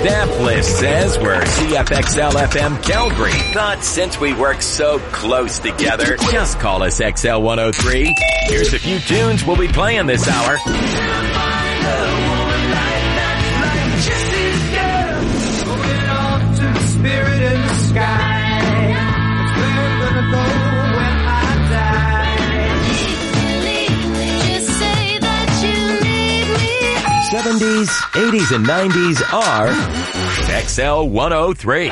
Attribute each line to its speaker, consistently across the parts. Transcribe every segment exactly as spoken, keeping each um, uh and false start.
Speaker 1: staff list says we're C F X L F M Calgary. But since we work so close together, just call us X L one oh three. Here's a few tunes we'll be playing this hour.
Speaker 2: Spirit in the sky, it's where I'm gonna go when I die.
Speaker 3: Just say that you need me.
Speaker 1: seventies, eighties, and nineties are X L one oh three.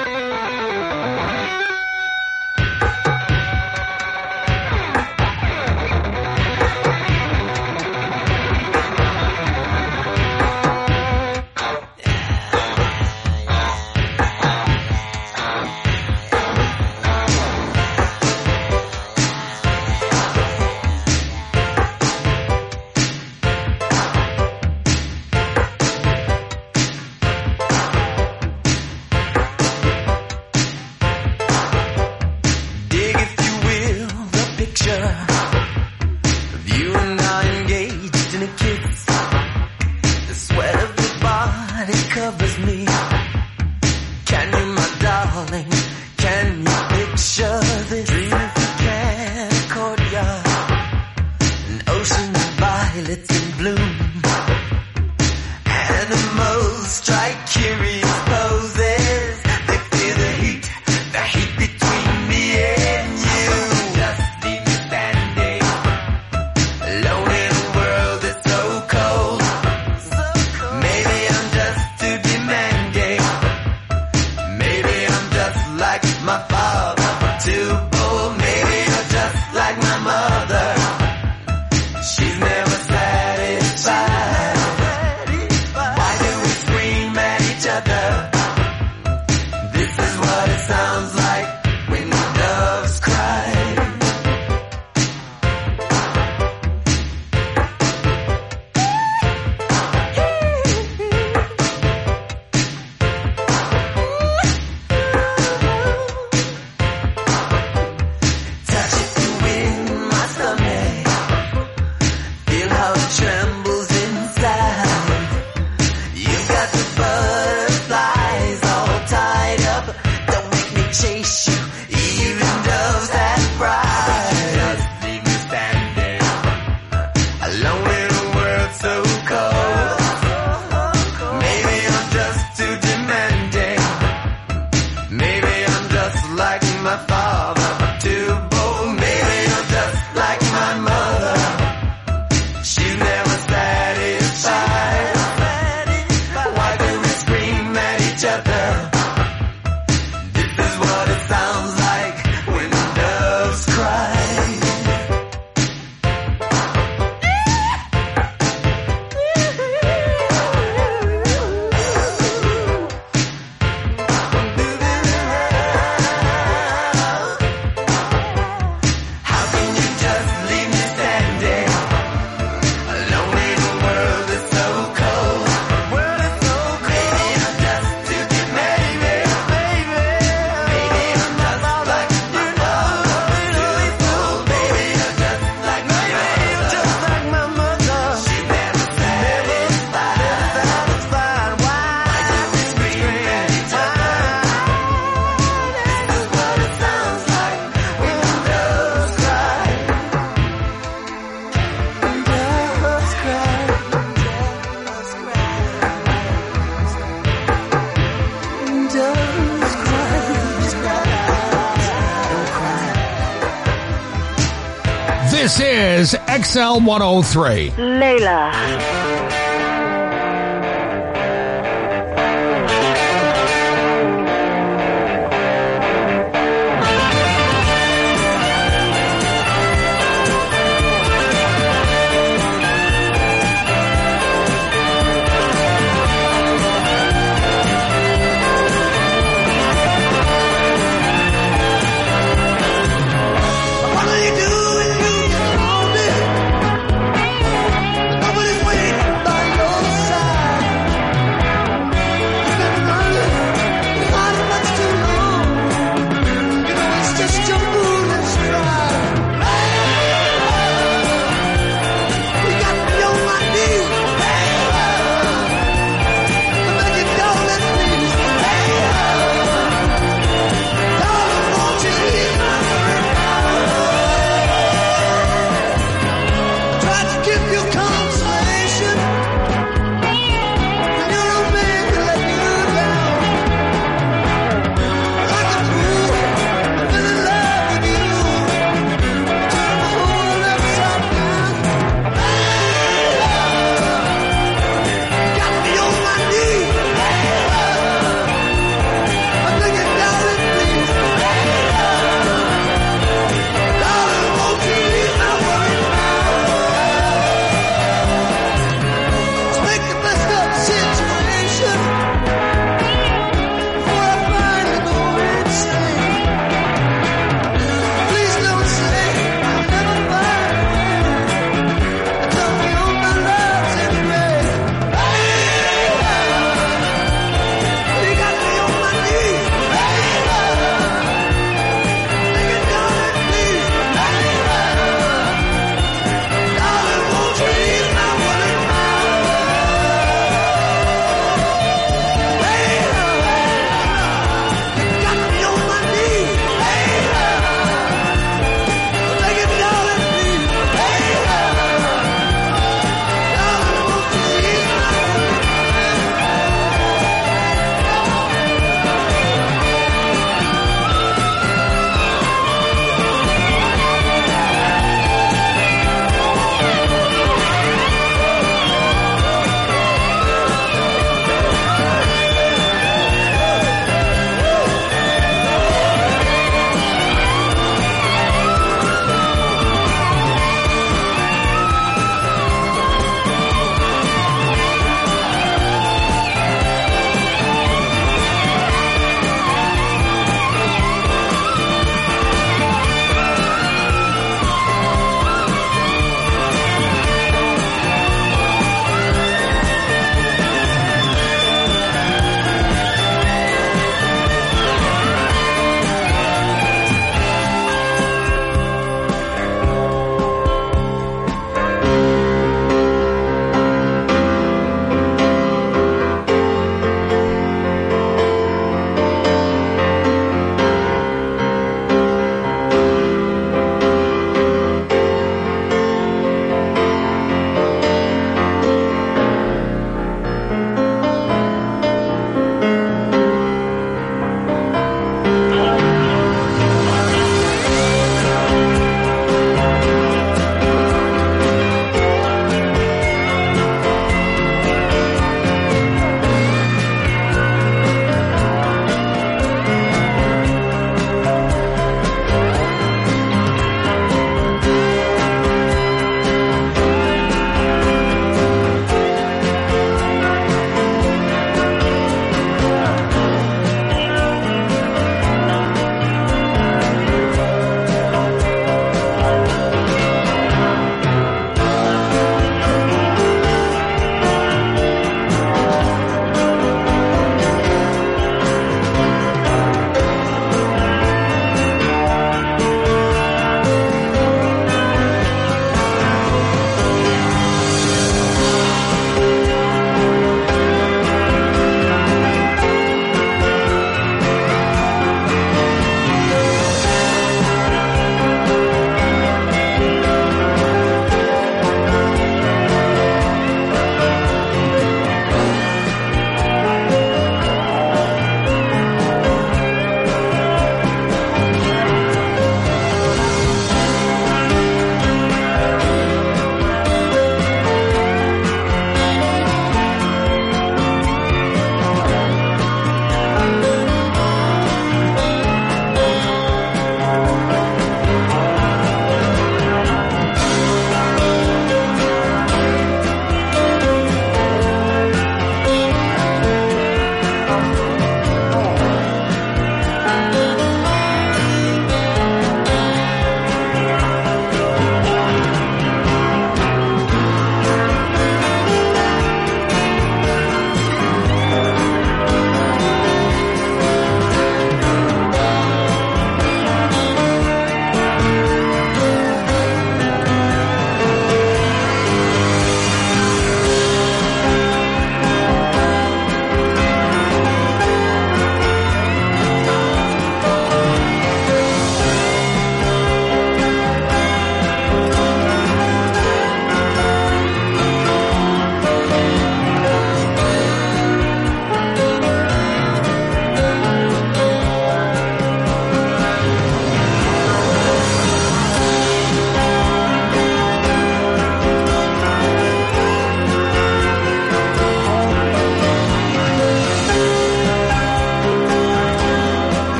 Speaker 4: This is X L one oh three.
Speaker 5: Layla.
Speaker 2: Nobody's waiting.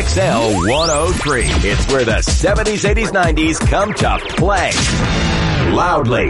Speaker 1: X L one oh three. It's where the seventies, eighties, nineties come to play. Loudly.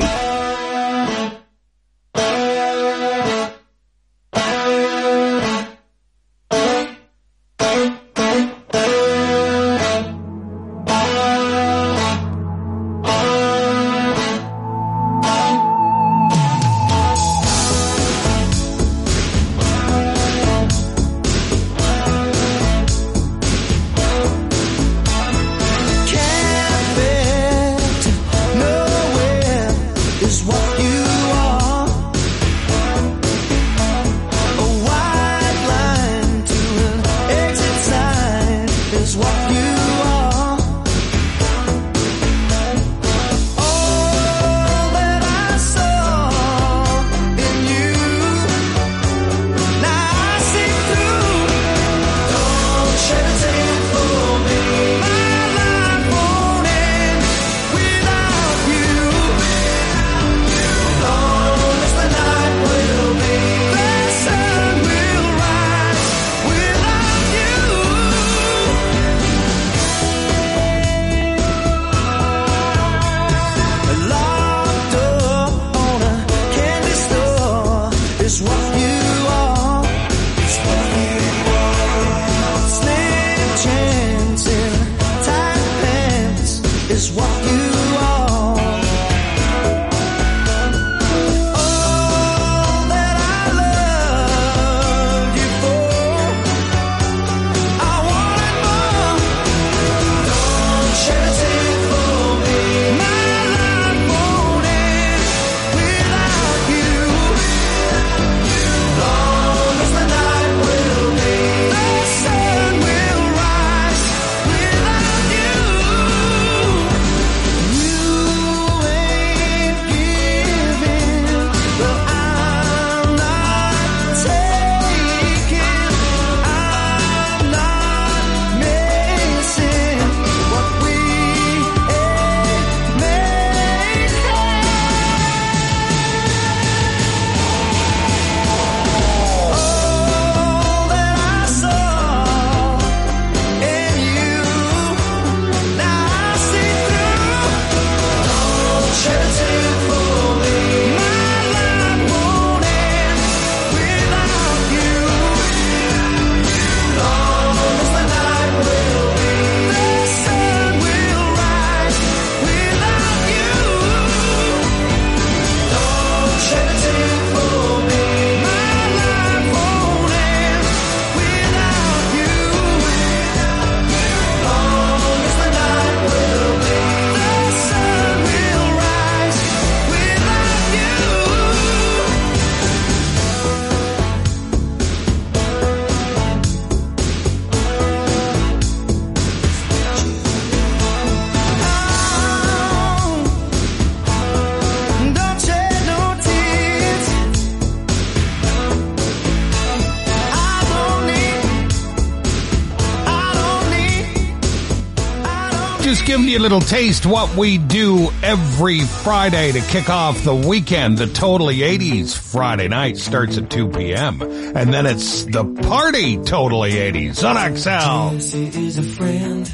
Speaker 4: Just giving you a little taste what we do every Friday to kick off the weekend. The Totally eighties Friday night starts at two p.m. And then it's the Party Totally eighties on X L.
Speaker 5: Jesse is a friend.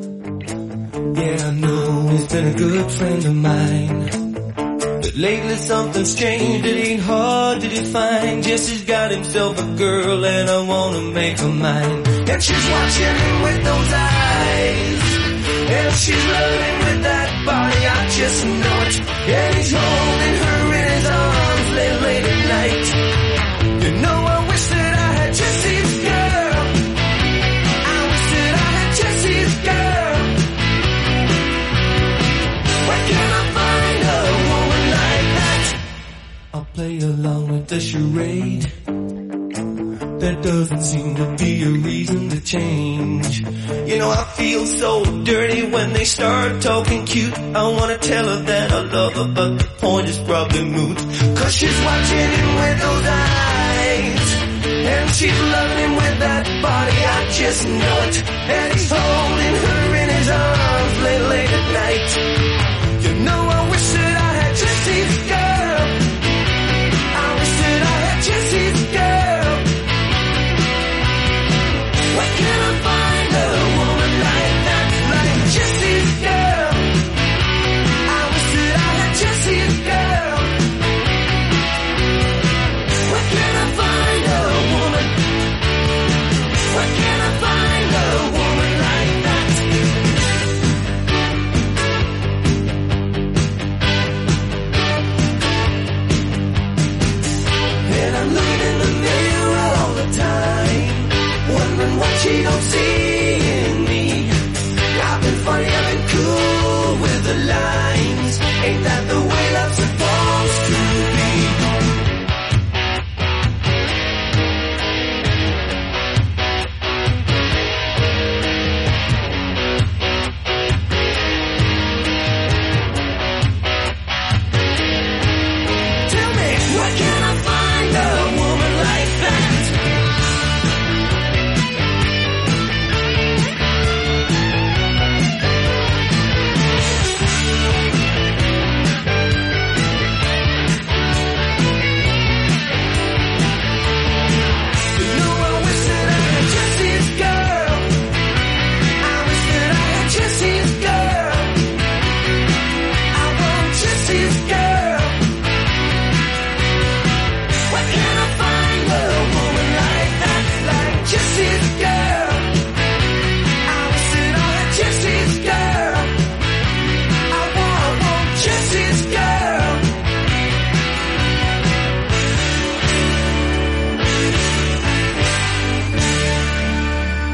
Speaker 5: Yeah, I know he's been a good friend of mine. But lately something's changed, it ain't hard to define. Jesse's got himself a girl and I wanna make her mine. And she's watching him with those eyes, and she's loving with that body, I just know it. And he's holding her in his arms late, late at night. You know, I wish that I had Jesse's girl. I wish that I had Jesse's girl. Where can I find a woman like that? I'll play along with the charade. There doesn't seem to be a reason to change. You know, I feel so dirty when they start talking cute. I wanna tell her that I love her, but the point is probably moot. Cause she's watching him with those eyes, and she's loving him with that body, I just know it. And he's holding her in his arms late, late at night. You know, I wish that I had Jesse's girl. I wish that I had Jesse's girl. Where can I find a woman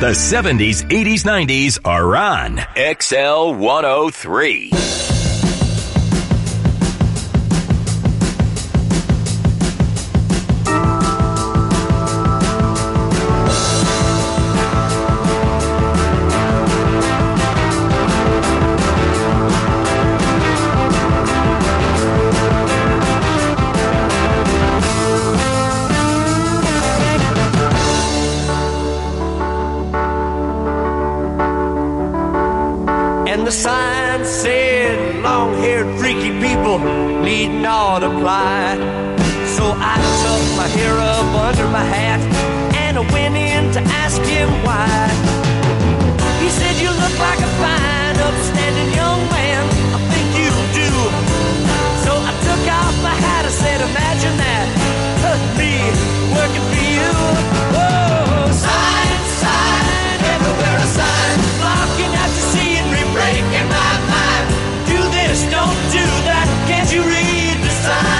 Speaker 1: The seventies, eighties, nineties are on X L one oh three.
Speaker 2: The sign said long-haired freaky people need not apply. So I tucked my hair up under my hat and I went in to ask him why. He said, you look like a fine, upstanding young man, I think you do. So I took off my hat, I said, imagine that, me working for you. Oh, sign, sign, everywhere a sign, blocking out the scenery, breaking my mind. Do this, don't do that, can't you read the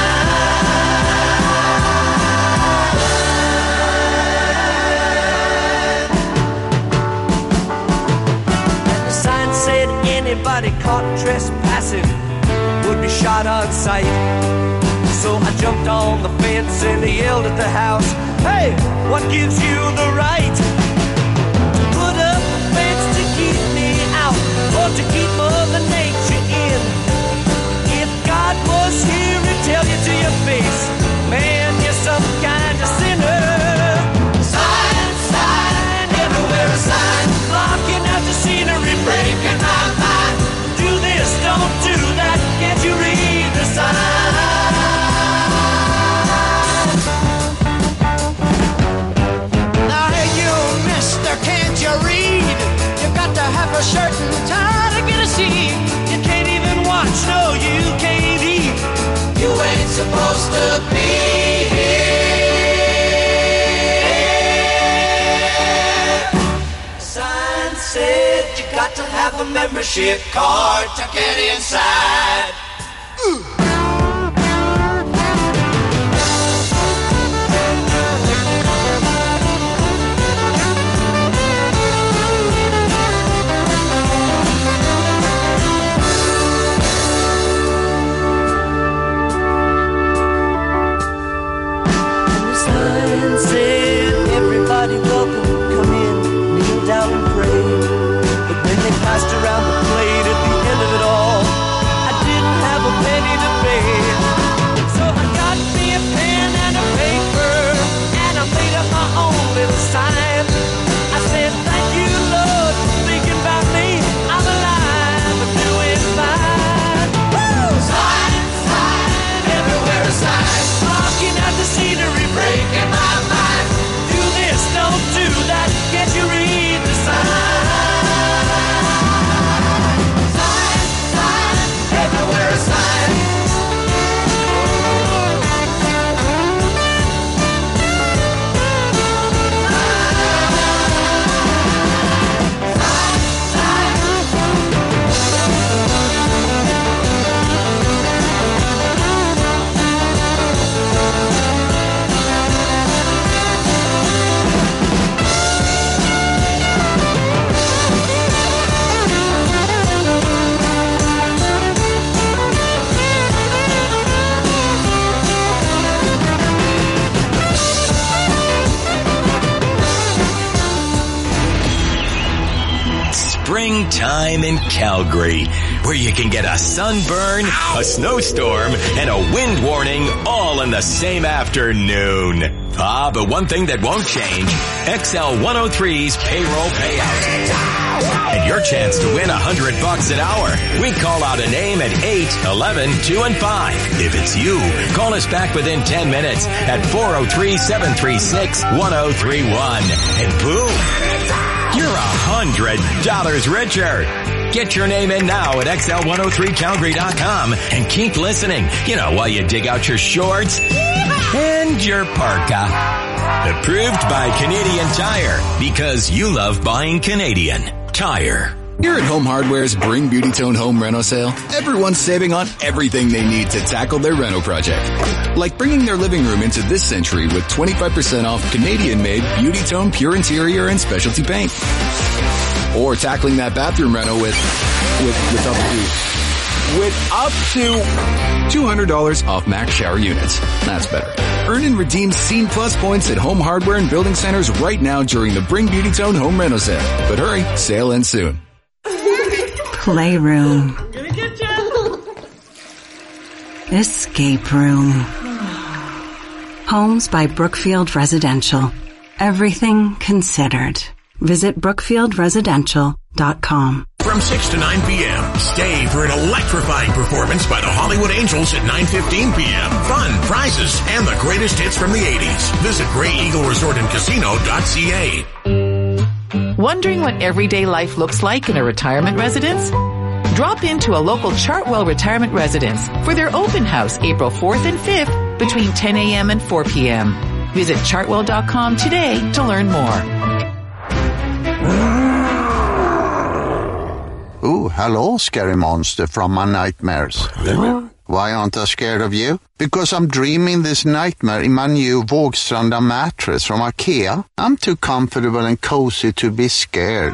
Speaker 2: sign? The sign said anybody caught trespassing would be shot on sight. So I jumped on the fence and I yelled at the house, hey, what gives you the right to put up a fence to keep me out or to keep Mother Nature in? If God was here, he'd tell you to your face, man, you're some kind of sinner. Sign, sign, everywhere a sign, blocking out the scenery, breaking my mind. Do this, don't do that, can't you read the sign? Now hey you, mister, can't you read? You got to have a shirt and tie to get a seat. You can't even watch, no, you can't eat. You ain't supposed to be here. Sign said you got to have a membership card to get inside. Ooh. Everybody welcome, come in, kneel down and pray. But then they passed around the plate at the end of it all. I didn't have a penny to pay. So I got me a pen and a paper, and I made up my own little sign. I said, thank you, Lord, for thinking about me. I'm alive, I'm doing fine. Woo! Sign, sign, everywhere a sign, blocking out the scenery, breaking my mind. Don't do that, can't you read the sign? Sign, sign, everywhere a sign.
Speaker 1: Springtime in Calgary, where you can get a sunburn, a snowstorm, and a wind warning all in the same afternoon. Ah, but one thing that won't change, X L one oh three's payroll payout. And your chance to win a hundred bucks an hour. We call out a name at eight, eleven, two, and five. If it's you, call us back within ten minutes at four oh three, seven three six, one oh three one. And boom, you're a hundred dollars richer. Get your name in now at X L one oh three Calgary dot com and keep listening. You know, while you dig out your shorts and your parka. Approved by Canadian Tire, because you love buying Canadian. Tire.
Speaker 6: Here at Home Hardware's Bring Beauty Tone Home Reno sale, everyone's saving on everything they need to tackle their reno project. Like bringing their living room into this century with twenty-five percent off Canadian-made Beauty Tone Pure Interior and Specialty Paint. Or tackling that bathroom reno with, with, with up to, with up to two hundred dollars off Max Shower Units. That's better. Earn and redeem Scene Plus points at Home Hardware and Building Centers right now during the Bring Beauty Tone Home Reno sale. But hurry, sale ends soon.
Speaker 7: Playroom. Escape room. Homes by Brookfield Residential. Everything considered. Visit brookfield residential dot com.
Speaker 8: From six to nine p.m., stay for an electrifying performance by the Hollywood Angels at nine fifteen p.m. Fun, prizes, and the greatest hits from the eighties. Visit Grey Eagle Resort and Casino dot c a.
Speaker 9: Wondering what everyday life looks like in a retirement residence? Drop into a local Chartwell retirement residence for their open house April fourth and fifth between ten a.m. and four p.m. Visit chartwell dot com today to learn more.
Speaker 10: Ooh, hello, scary monster from my nightmares. Why aren't I scared of you? Because I'm dreaming this nightmare in my new Vågstranda mattress from IKEA. I'm too comfortable and cozy to be scared.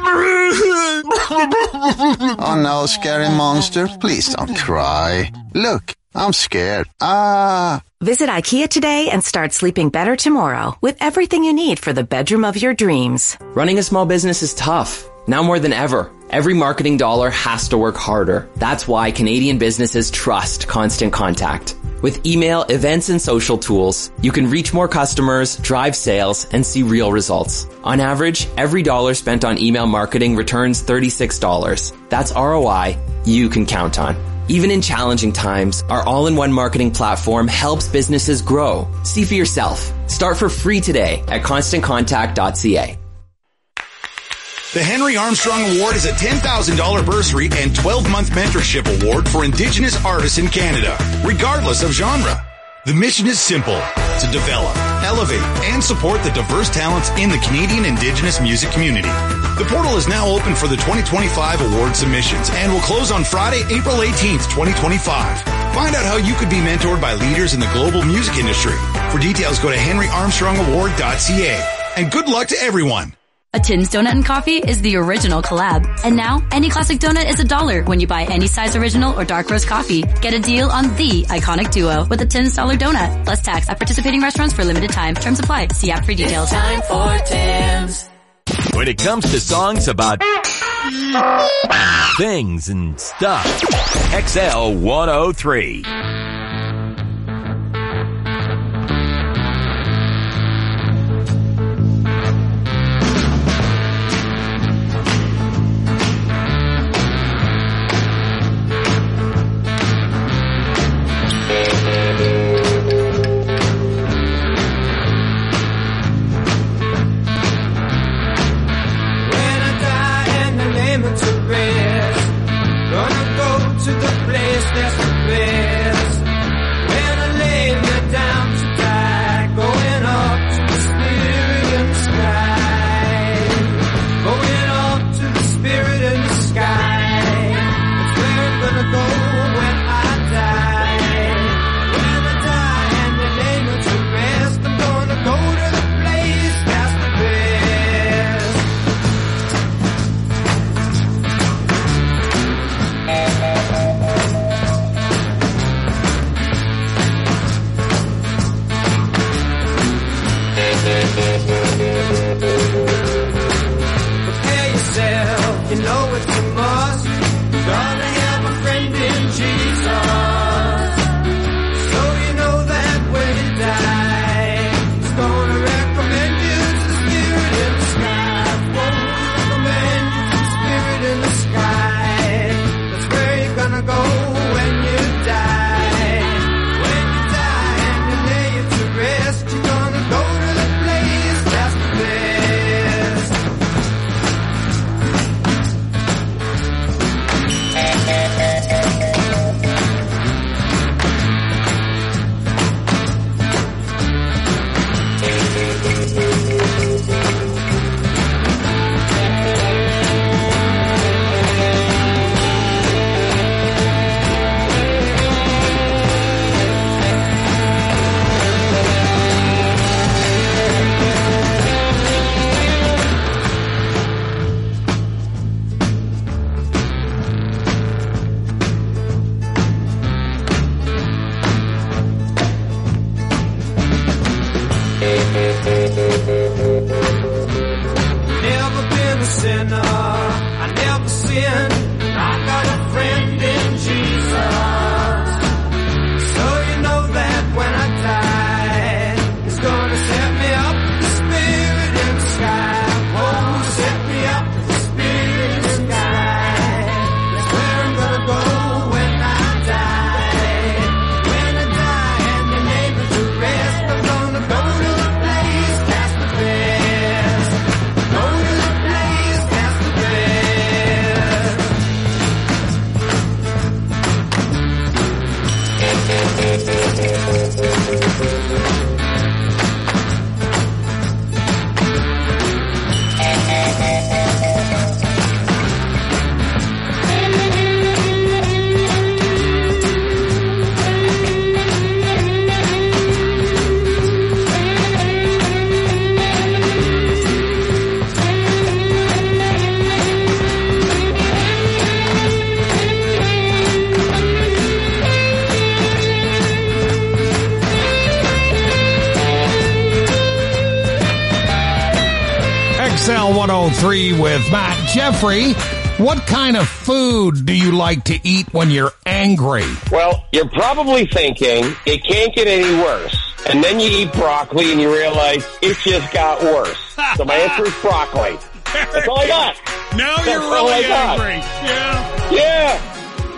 Speaker 10: Oh no, scary monster, please don't cry. Look, I'm scared. Ah.
Speaker 11: Visit IKEA today and start sleeping better tomorrow with everything you need for the bedroom of your dreams.
Speaker 12: Running a small business is tough. Now more than ever, every marketing dollar has to work harder. That's why Canadian businesses trust Constant Contact. With email, events, and social tools, you can reach more customers, drive sales, and see real results. On average, every dollar spent on email marketing returns thirty-six dollars. That's R O I you can count on. Even in challenging times, our all-in-one marketing platform helps businesses grow. See for yourself. Start for free today at constant contact dot c a.
Speaker 13: The Henry Armstrong Award is a ten thousand dollars bursary and twelve-month mentorship award for Indigenous artists in Canada, regardless of genre. The mission is simple, to develop, elevate, and support the diverse talents in the Canadian Indigenous music community. The portal is now open for the twenty twenty-five award submissions and will close on Friday, April eighteenth, twenty twenty-five. Find out how you could be mentored by leaders in the global music industry. For details, go to henry armstrong award dot c a. And good luck to everyone.
Speaker 14: A Tim's Donut and Coffee is the original collab. And now, any classic donut is a dollar when you buy any size original or dark roast coffee. Get a deal on the iconic duo with a Tim's dollar donut. Plus tax at participating restaurants for limited time. Terms apply. See app for details.
Speaker 2: It's time for Tim's.
Speaker 1: When it comes to songs about things and stuff, X L one oh three.
Speaker 2: To the place that's the best.
Speaker 4: oh three with Matt. Jeffrey, what kind of food do you like to eat when you're angry?
Speaker 15: Well, you're probably thinking it can't get any worse. And then you eat broccoli and you realize it just got worse. So my answer is broccoli. That's all I got.
Speaker 4: Now
Speaker 15: That's
Speaker 4: you're
Speaker 15: all
Speaker 4: really
Speaker 15: I got.
Speaker 4: angry. Yeah.
Speaker 15: Yeah.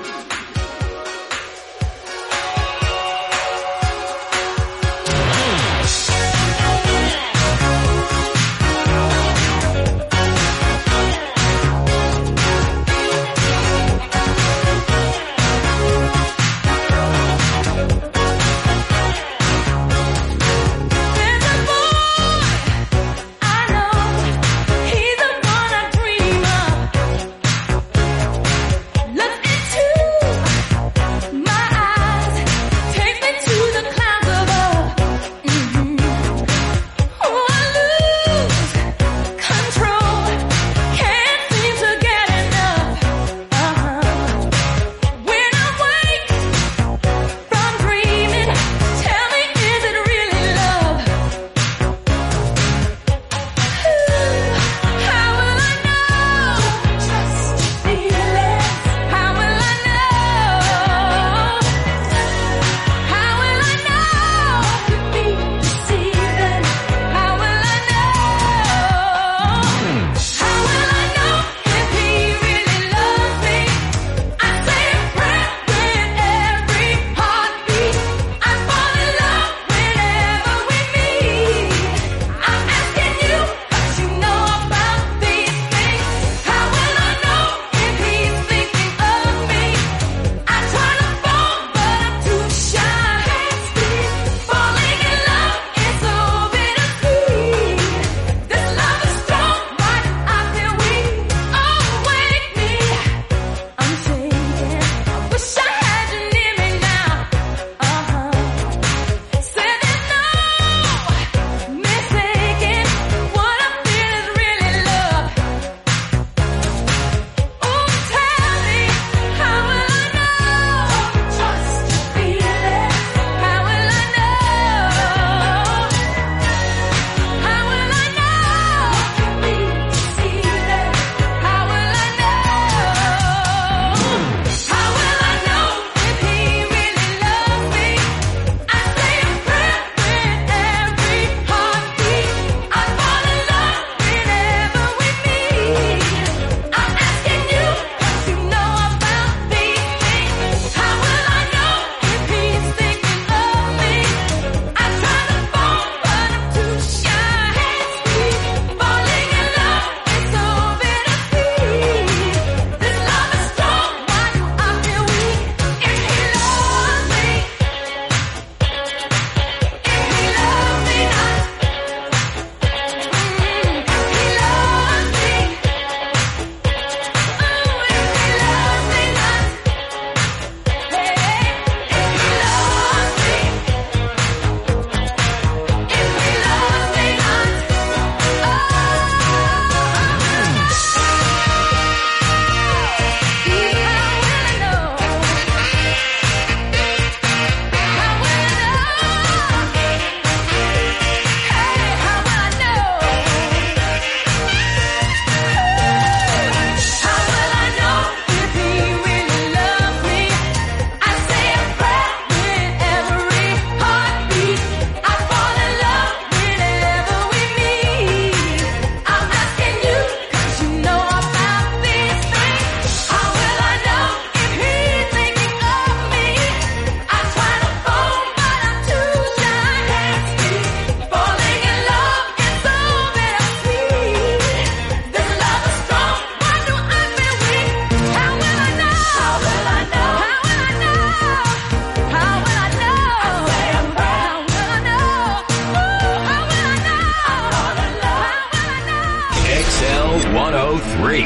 Speaker 1: one oh three.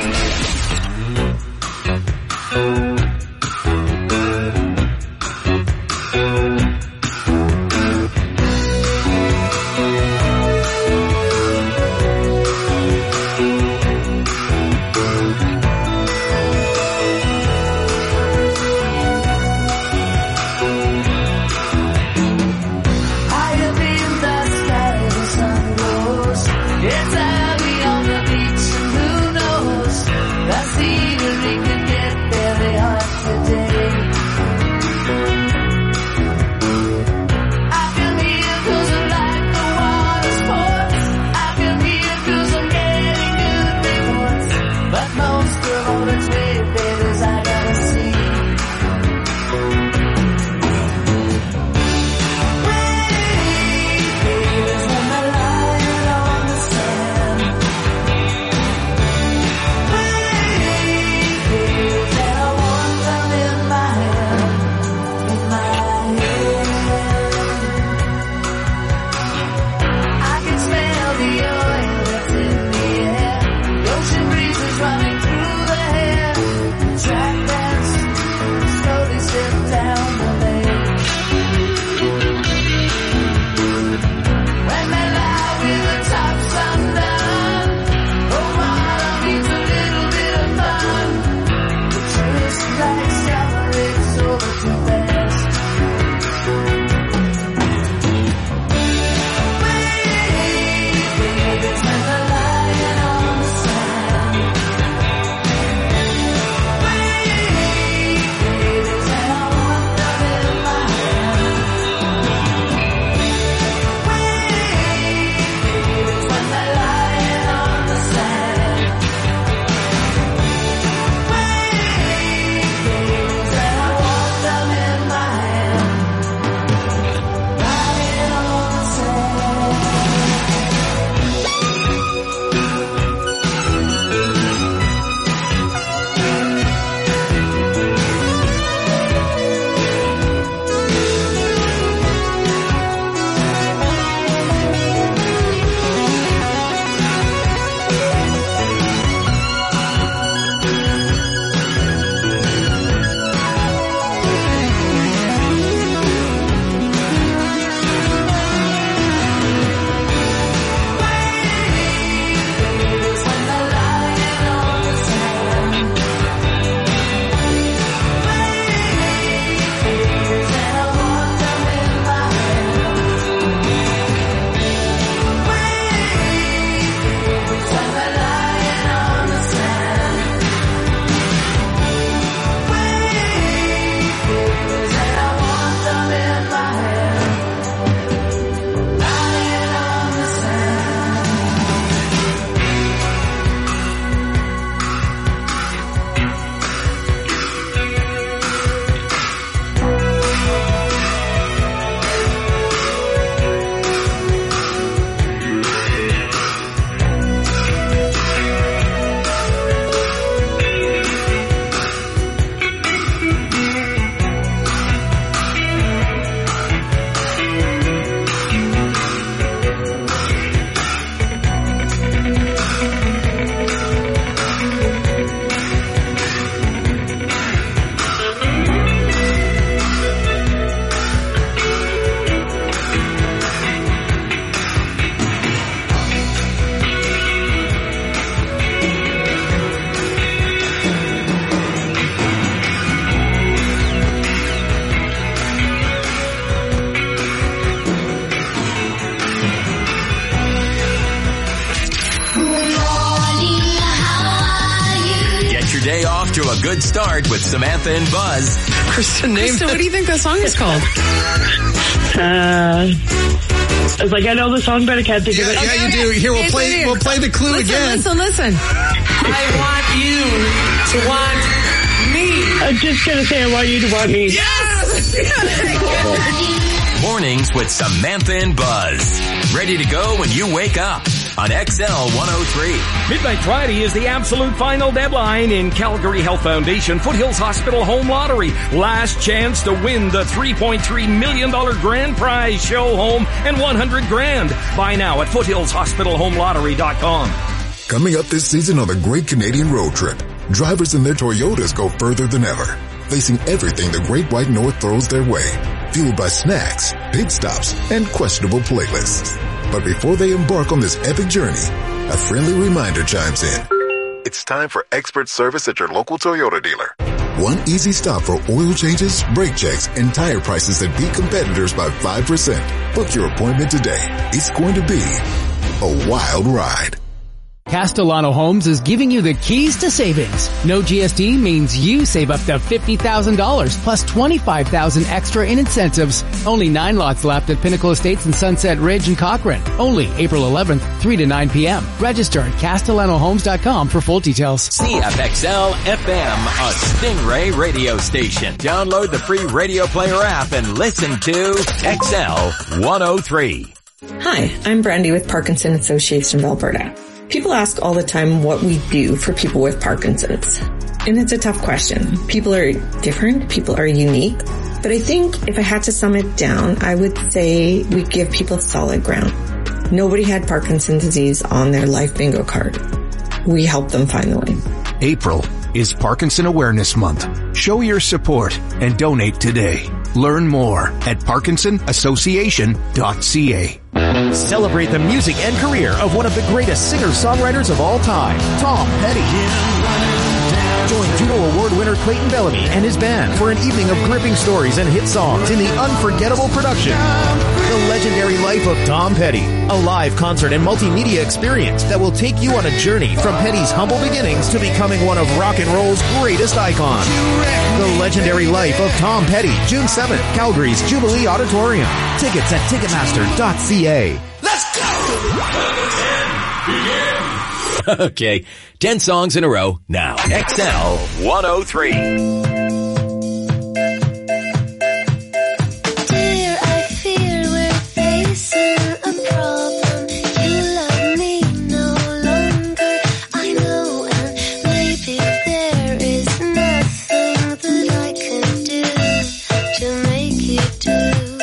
Speaker 3: It's early on the beach.
Speaker 1: a good start with Samantha and Buzz.
Speaker 16: Krista, name
Speaker 17: So what do you think that song is called?
Speaker 18: Uh, I was like, I know the song, but I can't think
Speaker 16: Yeah,
Speaker 18: of it.
Speaker 16: yeah, you do. Here, we'll play. We'll play the clue
Speaker 17: Listen,
Speaker 16: again.
Speaker 17: listen, listen. I want you to want me.
Speaker 18: I'm just going to say I want you to want me.
Speaker 1: Mornings with Samantha and Buzz. Ready to go when you wake up on X L one oh three.
Speaker 19: Midnight Friday is the absolute final deadline in Calgary Health Foundation Foothills Hospital Home Lottery. Last chance to win the three point three million dollars grand prize show home and one hundred grand. Buy now at foothills hospital home lottery dot com.
Speaker 20: Coming up this season on the Great Canadian Road Trip, drivers in their Toyotas go further than ever, facing everything the Great White North throws their way, fueled by snacks, pit stops, and questionable playlists. But before they embark on this epic journey, a friendly reminder chimes in.
Speaker 21: It's time for expert service at your local Toyota dealer.
Speaker 20: One easy stop for oil changes, brake checks, and tire prices that beat competitors by five percent. Book your appointment today. It's going to be a wild ride.
Speaker 22: Castellano Homes is giving you the keys to savings. No G S T means you save up to fifty thousand dollars plus twenty-five thousand dollars extra in incentives. Only nine lots left at Pinnacle Estates in Sunset Ridge and Cochrane. Only April eleventh, three to nine p.m. Register at castellano homes dot com for full details.
Speaker 1: C F X L F M, a Stingray radio station. Download the free Radio Player app and listen to X L one oh three.
Speaker 23: Hi, I'm Brandy with Parkinson Association of Alberta. People ask all the time what we do for people with Parkinson's. And it's a tough question. People are different. People are unique. But I think if I had to sum it down, I would say we give people solid ground. Nobody had Parkinson's disease on their life bingo card. We help them find the way.
Speaker 24: April is Parkinson Awareness Month. Show your support and donate today. Learn more at parkinson association dot c a.
Speaker 25: Celebrate the music and career of one of the greatest singer-songwriters of all time, Tom Petty. Join Juno Award winner Clayton Bellamy and his band for an evening of gripping stories and hit songs in the unforgettable production, The Legendary Life of Tom Petty, a live concert and multimedia experience that will take you on a journey from Petty's humble beginnings to becoming one of rock and roll's greatest icons. The Legendary Life of Tom Petty, June seventh, Calgary's Jubilee Auditorium. Tickets at ticketmaster dot c a.
Speaker 1: Let's go! Okay, ten songs in a row now. X L one oh three.
Speaker 3: Dear, I fear we're facing a problem. You love me no longer, I know, and maybe there is nothing that I can do to make you do.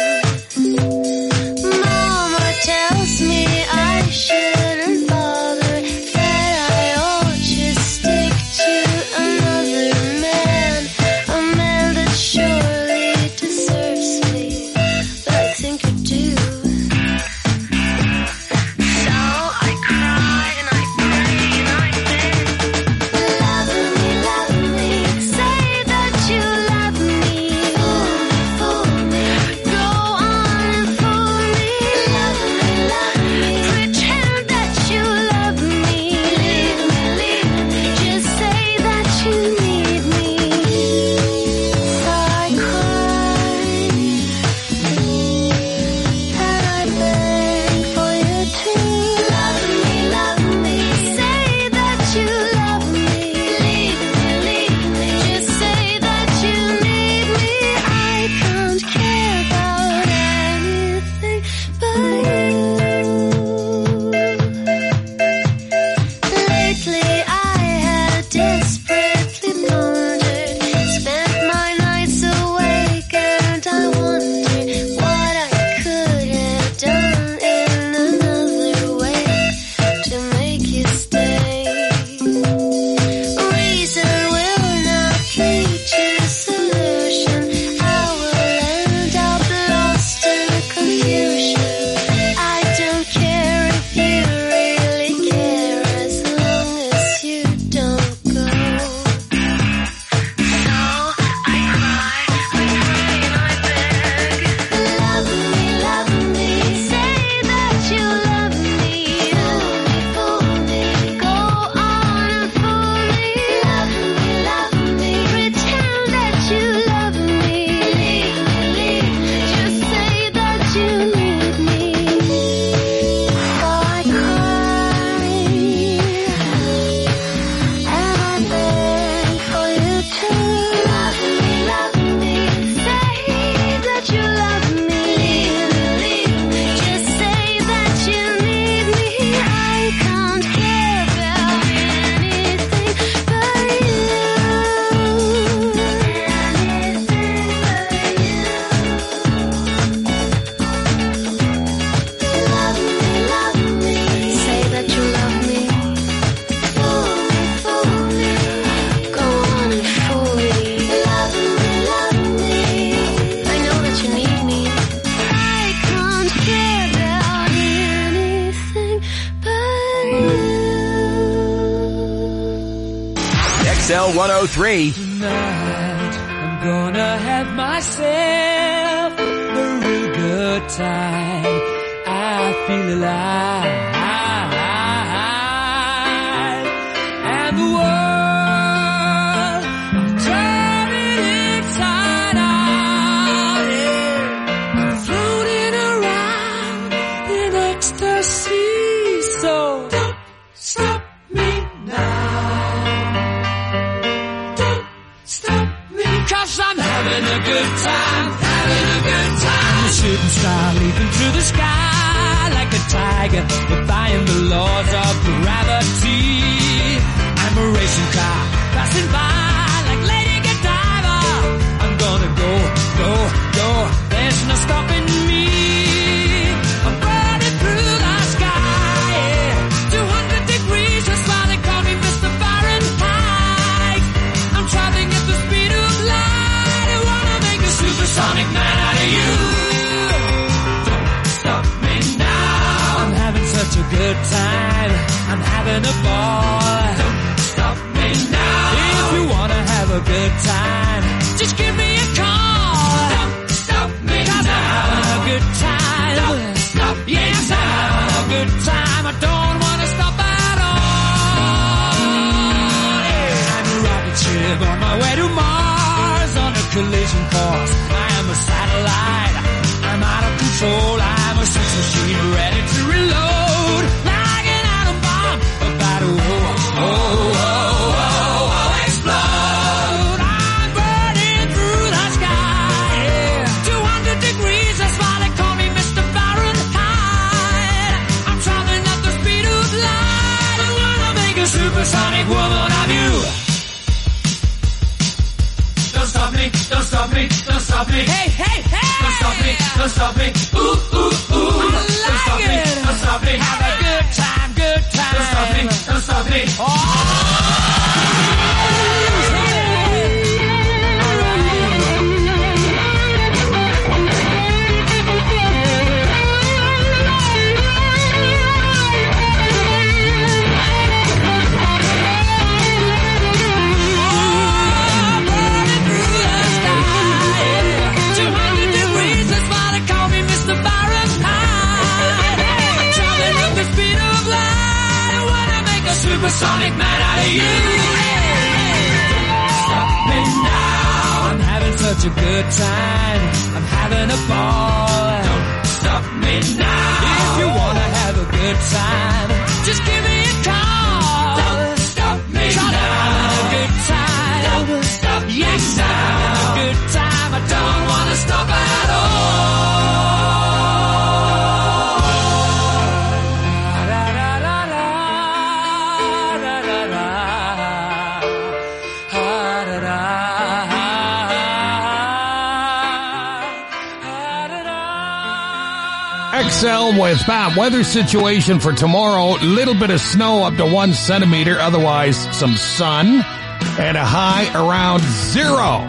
Speaker 3: Mama tells me I shouldn't bother, that I ought to stick to another man.
Speaker 1: one oh three.
Speaker 2: Tonight, I'm gonna have myself a real good time. I feel alive. And the world, I'm turning inside out. Yeah. I'm floating around in ecstasy. So don't stop me now. Don't stop me, 'cause I'm having a good time, having a good time. I'm a shooting star leaping through the sky like a tiger, defying the laws of gravity. I'm a racing car passing by like Lady Godiva. I'm gonna go, go, go. There's no stopping me. I'm burning through the sky, yeah. two hundred degrees, that's why they call me Mister Fahrenheit. I'm traveling at the speed of light. I wanna make a supersonic man out of you. Don't stop me now. I'm having such a good time. I'm having a ball. Don't stop me now. If you wanna have a good time, just give me a call. Don't stop me 'cause now. I'm having a good time. Don't stop me yes, now. I'm having a good time. I don't wanna stop at all. Yeah. I'm a rocket ship on my way to Mars on a collision course. I am a satellite. I'm out of control. I'm a sex machine ready to reload. Like an atom bomb about to oh, oh, oh, oh, oh, explode. I'm burning through the sky. Yeah. two hundred degrees, that's why they call me Mister Fahrenheit. I'm traveling at the speed of light. I wanna make a supersonic woman of you. Don't stop me, don't stop me, don't stop me. Hey, hey, hey! Don't stop me, don't stop me. Ooh, ooh, ooh. I like don't stop it. Me, don't stop me. Have a good time, good time. Don't stop me, don't stop me. Oh! Supersonic man out of you. Don't stop me now. I'm having such a good time. I'm having a ball. Don't stop me now. If you wanna have a good time, just give me a call. Don't stop me now. I'm having a good time. Don't stop me yes, now. I'm having a good time. I don't wanna stop at all.
Speaker 4: X L with Pat. Weather situation for tomorrow, little bit of snow up to one centimeter, otherwise some sun, and a high around zero.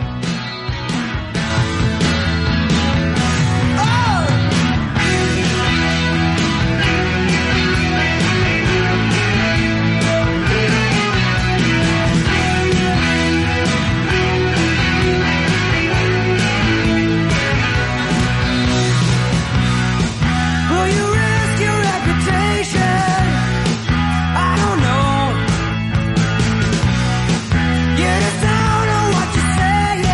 Speaker 2: You just don't know what you're saying.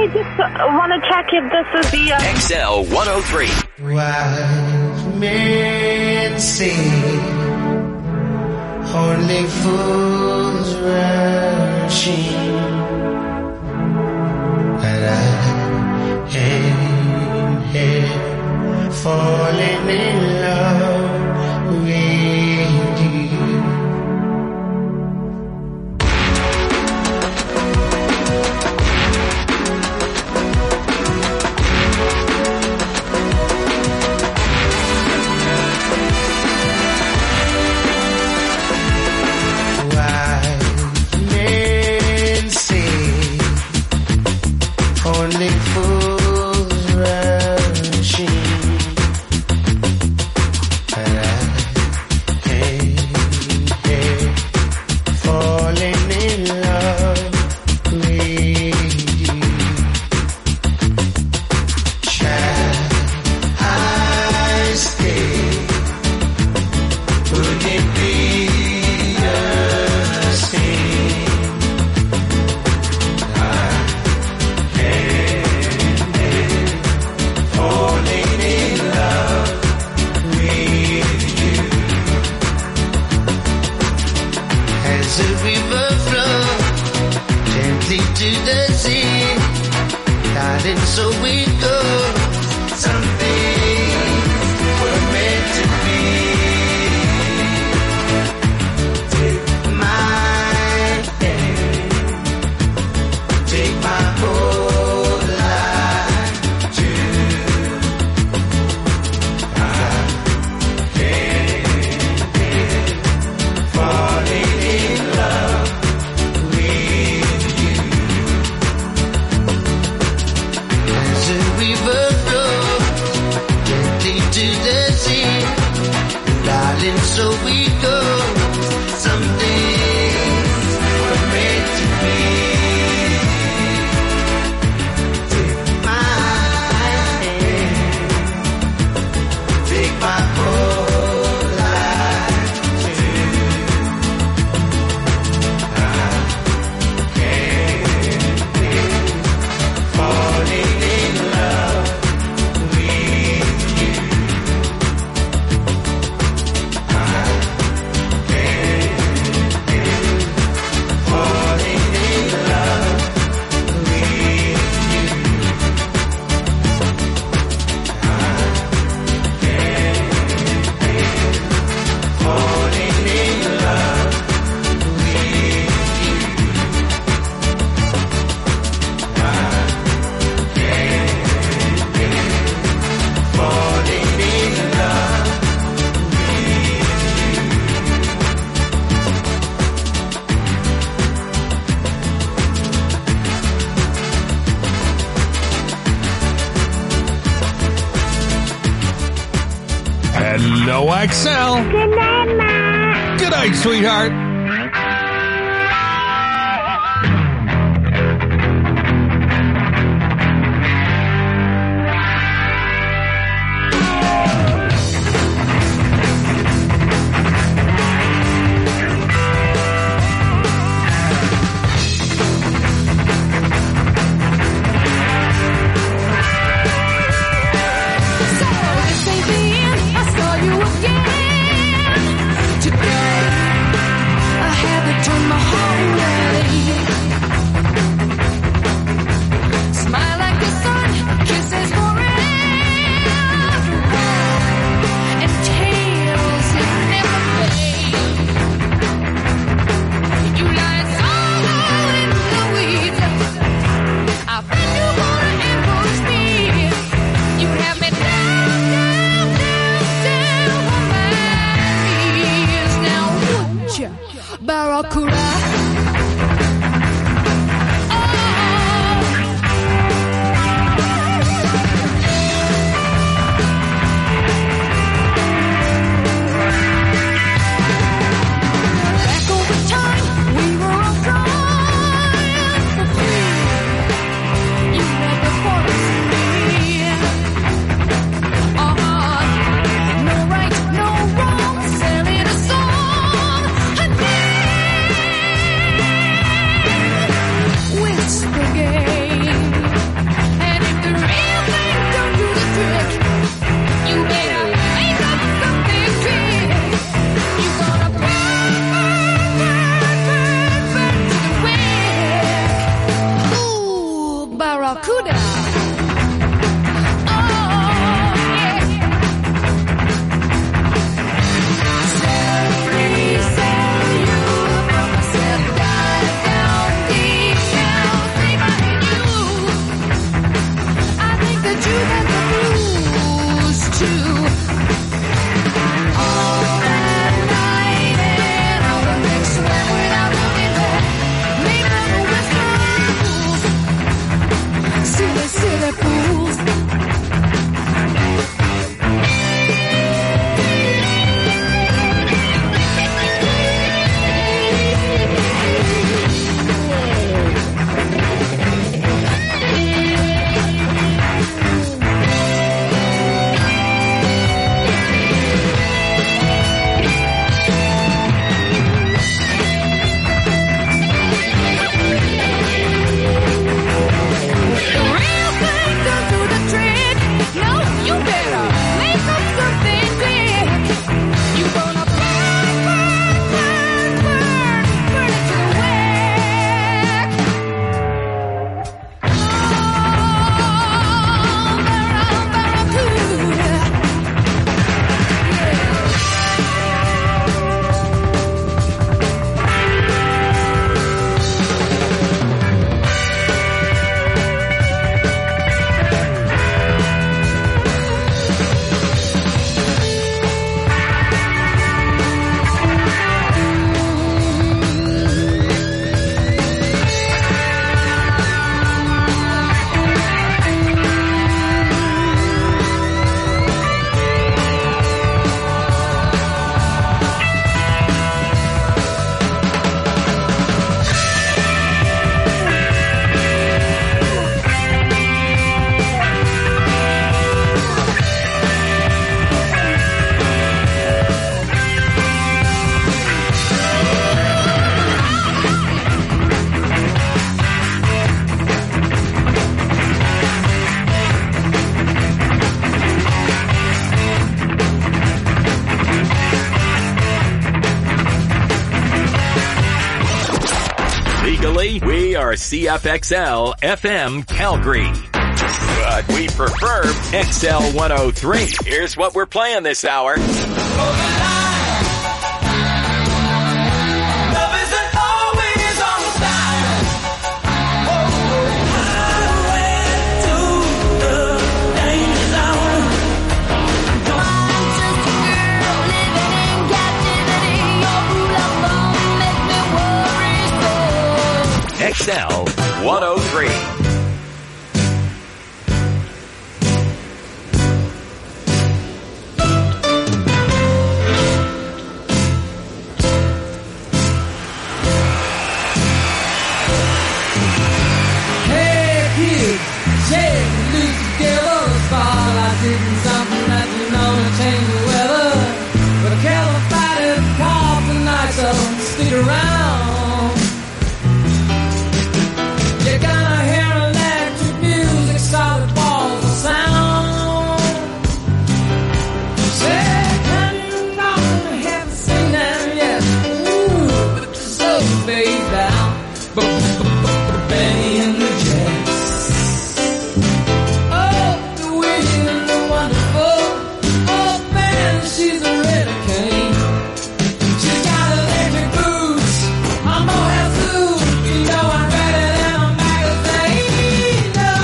Speaker 5: I just want to check if this is the... Uh...
Speaker 1: X L one oh three.
Speaker 2: Wise men say only fools rushing, but I am here falling in love with you. Only fools rushing, but I came here falling in love with you. Shall I stay? Would it be a sin? Falling in love with you. As a river flows gently to the sea, darling, so we go. Some things were meant to be. Take my hand, take my whole life too. Falling in love with you. As a river flows gently to the sea, darling, so we go. Some things were meant to be. Take my hand, take my whole life too. I can't live falling in love with you. I can't live falling in love with you. I can't live falling in love with you. I can't live falling in love
Speaker 4: Hello, X L.
Speaker 5: Good night, Ma.
Speaker 4: Good night, sweetheart.
Speaker 2: This ain't the end. I saw you again today.
Speaker 1: are C F X L F M Calgary. But we prefer X L one oh three. Here's what we're playing this hour. X L one oh three.
Speaker 17: Hey, kid,